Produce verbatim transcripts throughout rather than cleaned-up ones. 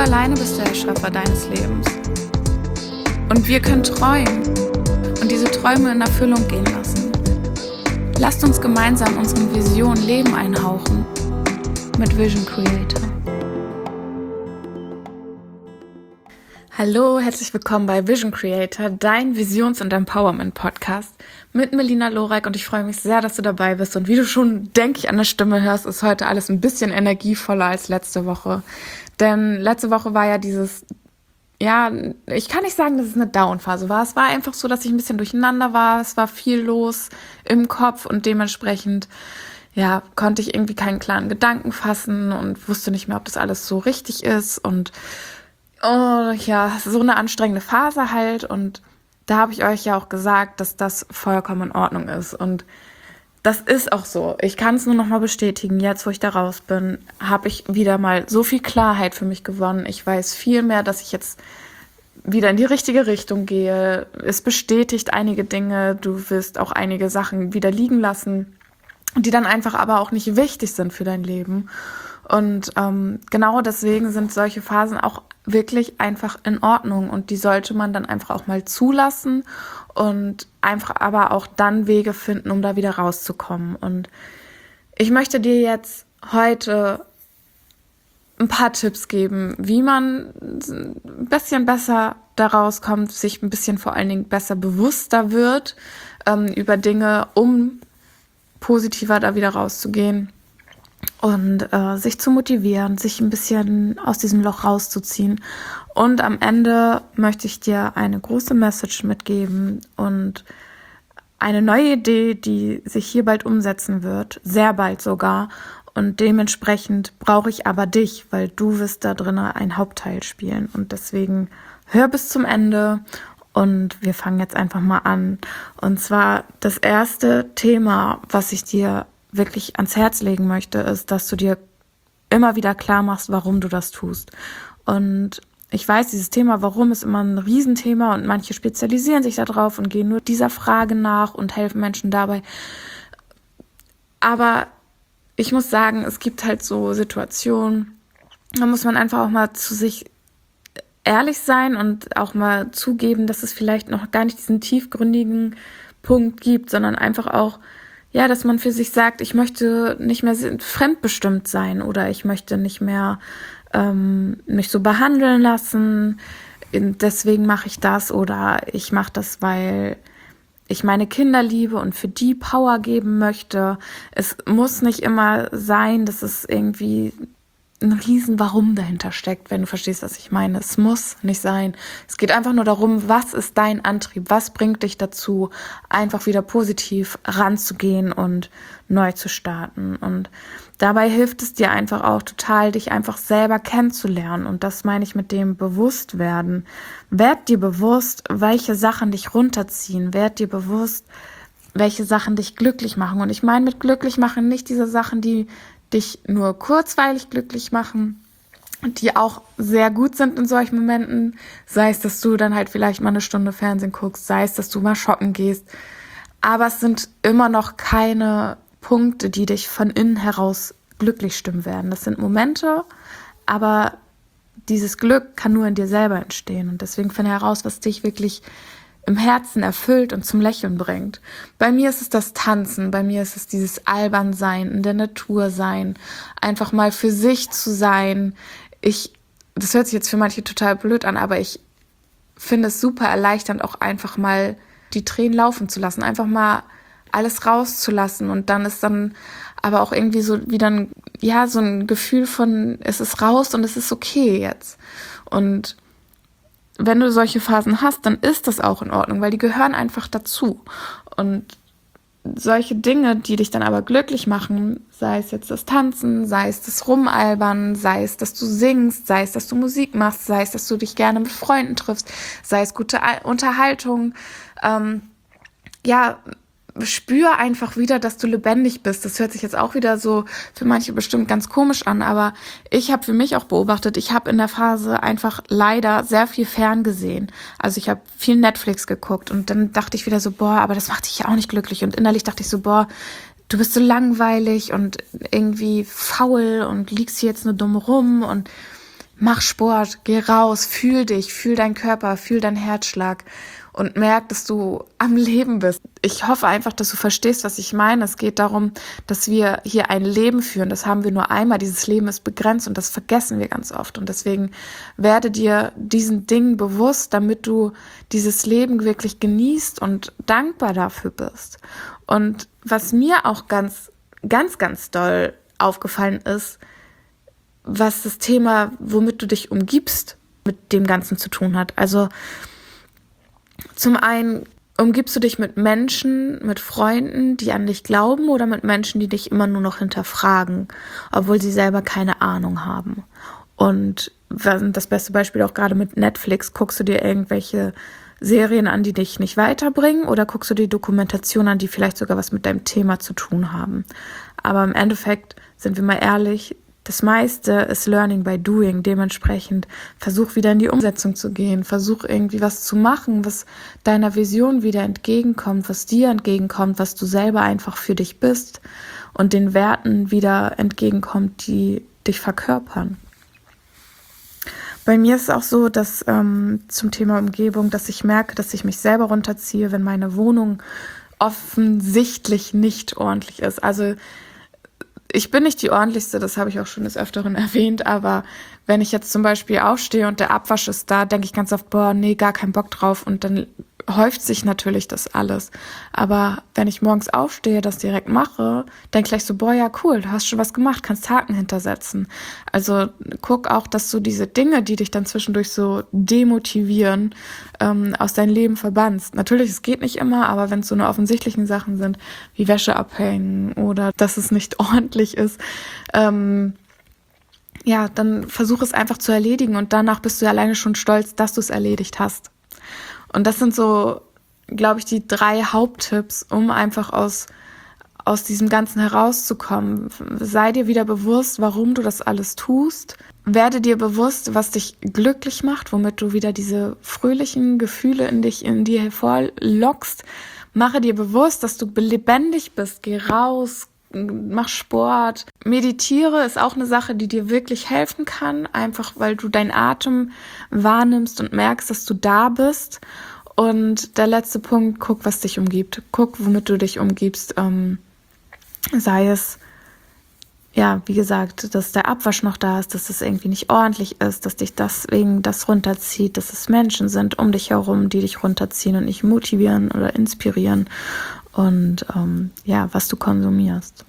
alleine bist der Erschaffer deines Lebens. Und wir können träumen und diese Träume in Erfüllung gehen lassen. Lasst uns gemeinsam unseren Visionen Leben einhauchen mit Vision Creator. Hallo, herzlich willkommen bei Vision Creator, dein Visions- und Empowerment-Podcast mit Melina Lorek, und ich freue mich sehr, dass du dabei bist. Und wie du schon, denke ich, an der Stimme hörst, ist heute alles ein bisschen energievoller als letzte Woche. Denn letzte Woche war ja dieses, ja, ich kann nicht sagen, dass es eine Down-Phase war. Es war einfach so, dass ich ein bisschen durcheinander war. Es war viel los im Kopf und dementsprechend, ja, konnte ich irgendwie keinen klaren Gedanken fassen und wusste nicht mehr, ob das alles so richtig ist. Und oh ja, so eine anstrengende Phase halt. Und da habe ich euch ja auch gesagt, dass das vollkommen in Ordnung ist. Und das ist auch so. Ich kann es nur noch mal bestätigen. Jetzt, wo ich da raus bin, habe ich wieder mal so viel Klarheit für mich gewonnen. Ich weiß viel mehr, dass ich jetzt wieder in die richtige Richtung gehe. Es bestätigt einige Dinge. Du wirst auch einige Sachen wieder liegen lassen, die dann einfach aber auch nicht wichtig sind für dein Leben. Und ähm, genau deswegen sind solche Phasen auch wirklich einfach in Ordnung, und die sollte man dann einfach auch mal zulassen und einfach aber auch dann Wege finden, um da wieder rauszukommen. Und ich möchte dir jetzt heute ein paar Tipps geben, wie man ein bisschen besser da rauskommt, sich ein bisschen vor allen Dingen besser bewusster wird ähm, über Dinge, um positiver da wieder rauszugehen. Und äh, sich zu motivieren, sich ein bisschen aus diesem Loch rauszuziehen. Und am Ende möchte ich dir eine große Message mitgeben und eine neue Idee, die sich hier bald umsetzen wird, sehr bald sogar. Und dementsprechend brauche ich aber dich, weil du wirst da drin ein Hauptteil spielen. Und deswegen hör bis zum Ende. Und wir fangen jetzt einfach mal an. Und zwar das erste Thema, was ich dir wirklich ans Herz legen möchte, ist, dass du dir immer wieder klar machst, warum du das tust. Und ich weiß, dieses Thema Warum ist immer ein Riesenthema, und manche spezialisieren sich da drauf und gehen nur dieser Frage nach und helfen Menschen dabei. Aber ich muss sagen, es gibt halt so Situationen, da muss man einfach auch mal zu sich ehrlich sein und auch mal zugeben, dass es vielleicht noch gar nicht diesen tiefgründigen Punkt gibt, sondern einfach auch, ja, dass man für sich sagt, ich möchte nicht mehr fremdbestimmt sein, oder ich möchte nicht mehr ähm, mich so behandeln lassen, deswegen mache ich das, oder ich mache das, weil ich meine Kinder liebe und für die Power geben möchte. Es muss nicht immer sein, dass es irgendwie ein riesen Warum dahinter steckt, wenn du verstehst, was ich meine. Es muss nicht sein. Es geht einfach nur darum, was ist dein Antrieb? Was bringt dich dazu, einfach wieder positiv ranzugehen und neu zu starten? Und dabei hilft es dir einfach auch total, dich einfach selber kennenzulernen. Und das meine ich mit dem Bewusstwerden. Werd dir bewusst, welche Sachen dich runterziehen. Werd dir bewusst, welche Sachen dich glücklich machen. Und ich meine mit glücklich machen nicht diese Sachen, die dich nur kurzweilig glücklich machen, die auch sehr gut sind in solchen Momenten, sei es, dass du dann halt vielleicht mal eine Stunde Fernsehen guckst, sei es, dass du mal shoppen gehst, aber es sind immer noch keine Punkte, die dich von innen heraus glücklich stimmen werden. Das sind Momente, aber dieses Glück kann nur in dir selber entstehen, und deswegen finde heraus, was dich wirklich im Herzen erfüllt und zum Lächeln bringt. Bei mir ist es das Tanzen, bei mir ist es dieses Albernsein, in der Natur sein, einfach mal für sich zu sein. Ich, das hört sich jetzt für manche total blöd an, aber ich finde es super erleichternd, auch einfach mal die Tränen laufen zu lassen, einfach mal alles rauszulassen, und dann ist dann aber auch irgendwie so wieder ein, ja, so ein Gefühl von, es ist raus und es ist okay jetzt. Und wenn du solche Phasen hast, dann ist das auch in Ordnung, weil die gehören einfach dazu. Und solche Dinge, die dich dann aber glücklich machen, sei es jetzt das Tanzen, sei es das Rumalbern, sei es, dass du singst, sei es, dass du Musik machst, sei es, dass du dich gerne mit Freunden triffst, sei es gute Unterhaltung, ähm, ja, spür einfach wieder, dass du lebendig bist. Das hört sich jetzt auch wieder so für manche bestimmt ganz komisch an, aber ich habe für mich auch beobachtet, ich habe in der Phase einfach leider sehr viel ferngesehen. Also ich habe viel Netflix geguckt, und dann dachte ich wieder so, boah, aber das macht dich ja auch nicht glücklich. Und innerlich dachte ich so, boah, du bist so langweilig und irgendwie faul und liegst hier jetzt nur dumm rum. Und Mach Sport, geh raus, fühl dich, fühl deinen Körper, fühl deinen Herzschlag und merk, dass du am Leben bist. Ich hoffe einfach, dass du verstehst, was ich meine. Es geht darum, dass wir hier ein Leben führen. Das haben wir nur einmal. Dieses Leben ist begrenzt und das vergessen wir ganz oft. Und deswegen werde dir diesen Dingen bewusst, damit du dieses Leben wirklich genießt und dankbar dafür bist. Und was mir auch ganz, ganz, ganz doll aufgefallen ist, was das Thema, womit du dich umgibst, mit dem Ganzen zu tun hat. Also zum einen umgibst du dich mit Menschen, mit Freunden, die an dich glauben oder mit Menschen, die dich immer nur noch hinterfragen, obwohl sie selber keine Ahnung haben. Und das beste Beispiel auch gerade mit Netflix, guckst du dir irgendwelche Serien an, die dich nicht weiterbringen oder guckst du dir Dokumentationen an, die vielleicht sogar was mit deinem Thema zu tun haben. Aber im Endeffekt, sind wir mal ehrlich, das meiste ist Learning by Doing. Dementsprechend versuch wieder in die Umsetzung zu gehen. Versuch irgendwie was zu machen, was deiner Vision wieder entgegenkommt, was dir entgegenkommt, was du selber einfach für dich bist und den Werten wieder entgegenkommt, die dich verkörpern. Bei mir ist es auch so, dass ähm, zum Thema Umgebung, dass ich merke, dass ich mich selber runterziehe, wenn meine Wohnung offensichtlich nicht ordentlich ist. Also ich bin nicht die ordentlichste, das habe ich auch schon des Öfteren erwähnt, aber wenn ich jetzt zum Beispiel aufstehe und der Abwasch ist da, denke ich ganz oft, boah, nee, gar keinen Bock drauf und dann häuft sich natürlich das alles. Aber wenn ich morgens aufstehe, das direkt mache, denke ich gleich so, boah, ja cool, du hast schon was gemacht, kannst Haken hintersetzen. Also guck auch, dass du diese Dinge, die dich dann zwischendurch so demotivieren, ähm, aus deinem Leben verbannst. Natürlich, es geht nicht immer, aber wenn es so eine offensichtlichen Sachen sind, wie Wäsche abhängen oder dass es nicht ordentlich ist, ähm, ja, dann versuch es einfach zu erledigen und danach bist du ja alleine schon stolz, dass du es erledigt hast. Und das sind so, glaube ich, die drei Haupttipps, um einfach aus, aus diesem Ganzen herauszukommen. Sei dir wieder bewusst, warum du das alles tust. Werde dir bewusst, was dich glücklich macht, womit du wieder diese fröhlichen Gefühle in dich, in dir hervorlockst. Mache dir bewusst, dass du lebendig bist. Geh raus, mach Sport. Meditiere ist auch eine Sache, die dir wirklich helfen kann, einfach weil du deinen Atem wahrnimmst und merkst, dass du da bist. Und der letzte Punkt, guck, was dich umgibt. Guck, womit du dich umgibst. Ähm, sei es, ja, wie gesagt, dass der Abwasch noch da ist, dass es irgendwie nicht ordentlich ist, dass dich deswegen das runterzieht, dass es Menschen sind um dich herum, die dich runterziehen und nicht motivieren oder inspirieren. Und ähm, ja, was du konsumierst.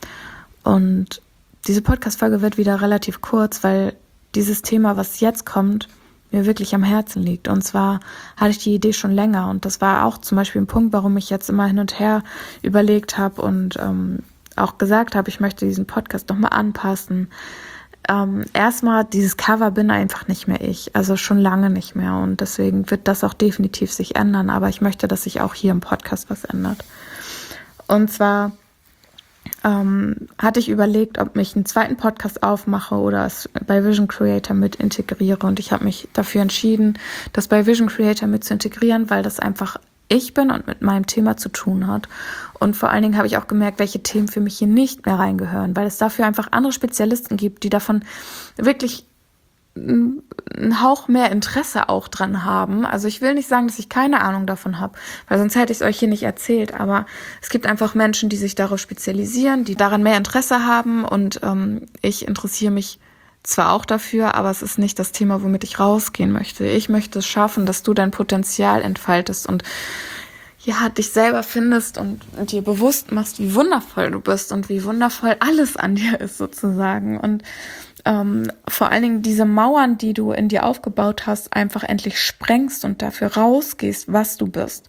Und diese Podcast-Folge wird wieder relativ kurz, weil dieses Thema, was jetzt kommt, mir wirklich am Herzen liegt. Und zwar hatte ich die Idee schon länger und das war auch zum Beispiel ein Punkt, warum ich jetzt immer hin und her überlegt habe und ähm, auch gesagt habe, ich möchte diesen Podcast nochmal anpassen. Ähm, erstmal, dieses Cover bin einfach nicht mehr ich, also schon lange nicht mehr und deswegen wird das auch definitiv sich ändern, aber ich möchte, dass sich auch hier im Podcast was ändert. Und zwar ähm, hatte ich überlegt, ob ich einen zweiten Podcast aufmache oder es bei Vision Creator mit integriere und ich habe mich dafür entschieden, das bei Vision Creator mit zu integrieren, weil das einfach ich bin und mit meinem Thema zu tun hat. Und vor allen Dingen habe ich auch gemerkt, welche Themen für mich hier nicht mehr reingehören, weil es dafür einfach andere Spezialisten gibt, die davon wirklich einen Hauch mehr Interesse auch dran haben. Also ich will nicht sagen, dass ich keine Ahnung davon habe, weil sonst hätte ich es euch hier nicht erzählt. Aber es gibt einfach Menschen, die sich darauf spezialisieren, die daran mehr Interesse haben und ähm, ich interessiere mich zwar auch dafür, aber es ist nicht das Thema, womit ich rausgehen möchte. Ich möchte es schaffen, dass du dein Potenzial entfaltest und ja, dich selber findest und dir bewusst machst, wie wundervoll du bist und wie wundervoll alles an dir ist sozusagen. Und ähm, vor allen Dingen diese Mauern, die du in dir aufgebaut hast, einfach endlich sprengst und dafür rausgehst, was du bist.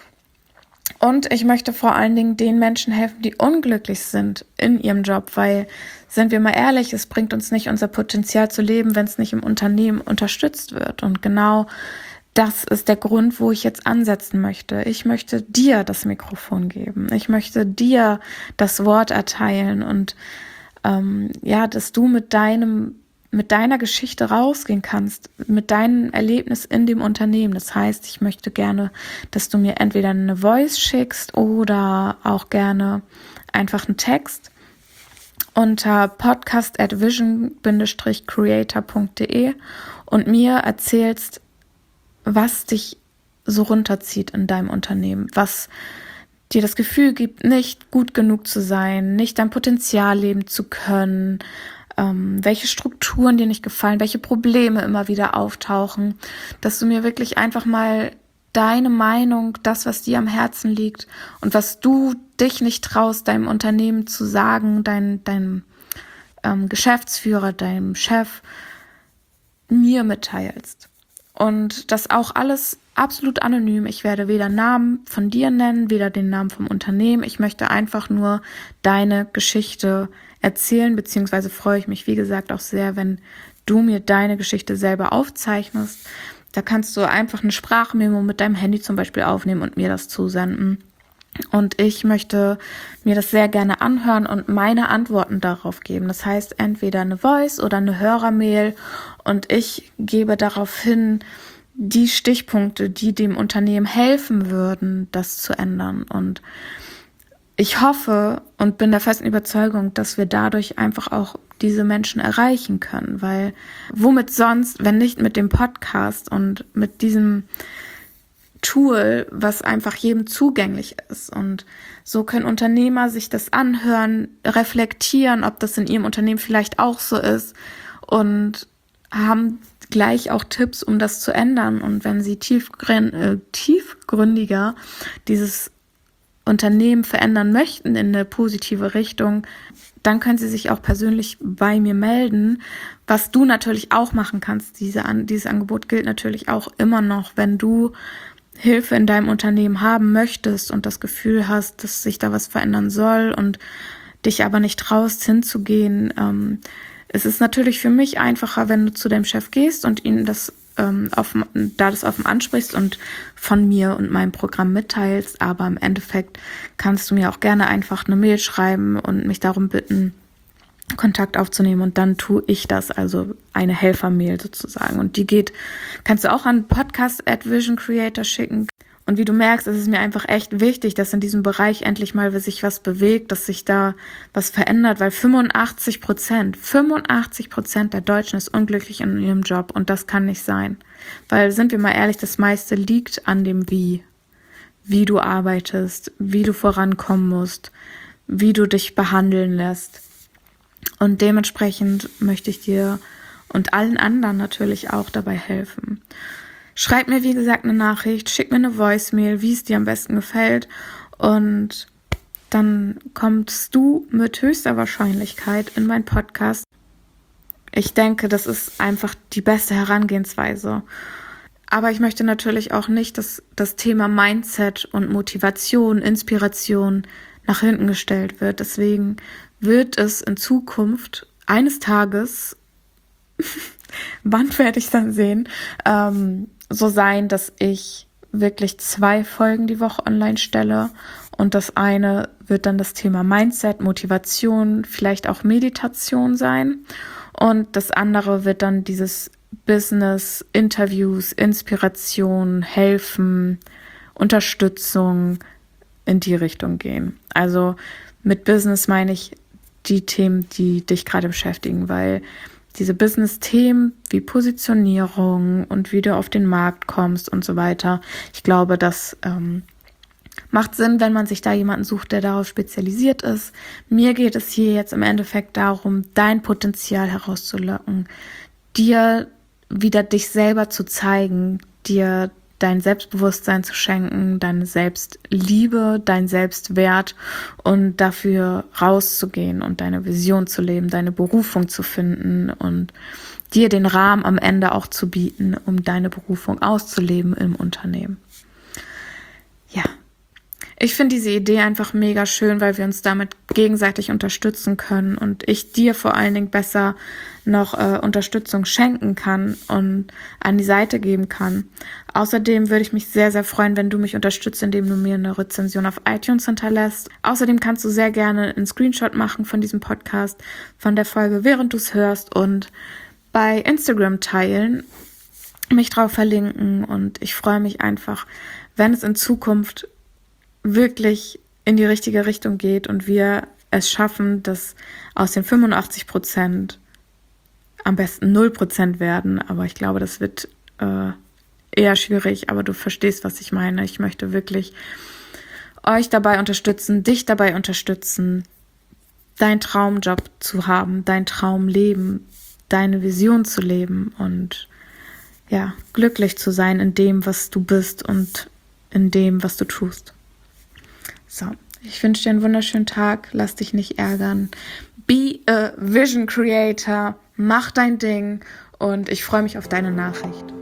Und ich möchte vor allen Dingen den Menschen helfen, die unglücklich sind in ihrem Job, weil, sind wir mal ehrlich, es bringt uns nicht unser Potenzial zu leben, wenn es nicht im Unternehmen unterstützt wird. Und genau das ist der Grund, wo ich jetzt ansetzen möchte. Ich möchte dir das Mikrofon geben. Ich möchte dir das Wort erteilen und ähm, ja, dass du mit deinem mit deiner Geschichte rausgehen kannst, mit deinem Erlebnis in dem Unternehmen. Das heißt, ich möchte gerne, dass du mir entweder eine Voice schickst oder auch gerne einfach einen Text. unter podcast at vision dash creator punkt de und mir erzählst, was dich so runterzieht in deinem Unternehmen, was dir das Gefühl gibt, nicht gut genug zu sein, nicht dein Potenzial leben zu können, ähm, welche Strukturen dir nicht gefallen, welche Probleme immer wieder auftauchen, dass du mir wirklich einfach mal deine Meinung, das, was dir am Herzen liegt und was du dich nicht traust, deinem Unternehmen zu sagen, dein, deinem ähm, Geschäftsführer, deinem Chef, mir mitteilst. Und das auch alles absolut anonym. Ich werde weder Namen von dir nennen, weder den Namen vom Unternehmen. Ich möchte einfach nur deine Geschichte erzählen, beziehungsweise freue ich mich, wie gesagt, auch sehr, wenn du mir deine Geschichte selber aufzeichnest. Da kannst du einfach eine Sprachmemo mit deinem Handy zum Beispiel aufnehmen und mir das zusenden. Und ich möchte mir das sehr gerne anhören und meine Antworten darauf geben. Das heißt, entweder eine Voice oder eine Hörermail und ich gebe daraufhin die Stichpunkte, die dem Unternehmen helfen würden, das zu ändern. Und ich hoffe und bin der festen Überzeugung, dass wir dadurch einfach auch diese Menschen erreichen können, weil womit sonst, wenn nicht mit dem Podcast und mit diesem Tool, was einfach jedem zugänglich ist. Und so können Unternehmer sich das anhören, reflektieren, ob das in ihrem Unternehmen vielleicht auch so ist und haben gleich auch Tipps, um das zu ändern. Und wenn sie tiefgrün, äh, tiefgründiger dieses Unternehmen verändern möchten in eine positive Richtung, dann können sie sich auch persönlich bei mir melden, was du natürlich auch machen kannst. Diese, dieses Angebot gilt natürlich auch immer noch, wenn du Hilfe in deinem Unternehmen haben möchtest und das Gefühl hast, dass sich da was verändern soll und dich aber nicht traust, hinzugehen. Ähm, es ist natürlich für mich einfacher, wenn du zu deinem Chef gehst und ihn das ähm, auf, da das offen ansprichst und von mir und meinem Programm mitteilst, aber im Endeffekt kannst du mir auch gerne einfach eine Mail schreiben und mich darum bitten, Kontakt aufzunehmen und dann tue ich das, also eine Helfermail sozusagen. Und die geht, kannst du auch an podcast at vision creator schicken. Und wie du merkst, ist es mir einfach echt wichtig, dass in diesem Bereich endlich mal sich was bewegt, dass sich da was verändert, weil fünfundachtzig Prozent, fünfundachtzig Prozent der Deutschen ist unglücklich in ihrem Job und das kann nicht sein. Weil, sind wir mal ehrlich, das meiste liegt an dem Wie. Wie du arbeitest, wie du vorankommen musst, wie du dich behandeln lässt. Und dementsprechend möchte ich dir und allen anderen natürlich auch dabei helfen. Schreib mir, wie gesagt, eine Nachricht, schick mir eine Voicemail, wie es dir am besten gefällt. Und dann kommst du mit höchster Wahrscheinlichkeit in meinen Podcast. Ich denke, das ist einfach die beste Herangehensweise. Aber ich möchte natürlich auch nicht, dass das Thema Mindset und Motivation, Inspiration nach hinten gestellt wird. Deswegen wird es in Zukunft eines Tages, wann werde ich dann sehen, ähm, so sein, dass ich wirklich zwei Folgen die Woche online stelle und das eine wird dann das Thema Mindset, Motivation, vielleicht auch Meditation sein und das andere wird dann dieses Business, Interviews, Inspiration, Helfen, Unterstützung in die Richtung gehen. Also mit Business meine ich die Themen, die dich gerade beschäftigen, weil diese Business-Themen wie Positionierung und wie du auf den Markt kommst und so weiter, ich glaube, das ähm, macht Sinn, wenn man sich da jemanden sucht, der darauf spezialisiert ist. Mir geht es hier jetzt im Endeffekt darum, dein Potenzial herauszulocken, dir wieder dich selber zu zeigen, dir dein Selbstbewusstsein zu schenken, deine Selbstliebe, dein Selbstwert und dafür rauszugehen und deine Vision zu leben, deine Berufung zu finden und dir den Rahmen am Ende auch zu bieten, um deine Berufung auszuleben im Unternehmen. Ja, ich finde diese Idee einfach mega schön, weil wir uns damit gegenseitig unterstützen können und ich dir vor allen Dingen besser noch äh, Unterstützung schenken kann und an die Seite geben kann. Außerdem würde ich mich sehr, sehr freuen, wenn du mich unterstützt, indem du mir eine Rezension auf iTunes hinterlässt. Außerdem kannst du sehr gerne einen Screenshot machen von diesem Podcast, von der Folge, während du es hörst und bei Instagram teilen, mich drauf verlinken und ich freue mich einfach, wenn es in Zukunft wirklich in die richtige Richtung geht und wir es schaffen, dass aus den fünfundachtzig Prozent am besten null Prozent werden. Aber ich glaube, das wird äh, eher schwierig. Aber du verstehst, was ich meine. Ich möchte wirklich euch dabei unterstützen, dich dabei unterstützen, deinen Traumjob zu haben, dein Traumleben, deine Vision zu leben und ja, glücklich zu sein in dem, was du bist und in dem, was du tust. So, ich wünsche dir einen wunderschönen Tag, lass dich nicht ärgern. Be a Vision Creator, mach dein Ding und ich freue mich auf deine Nachricht.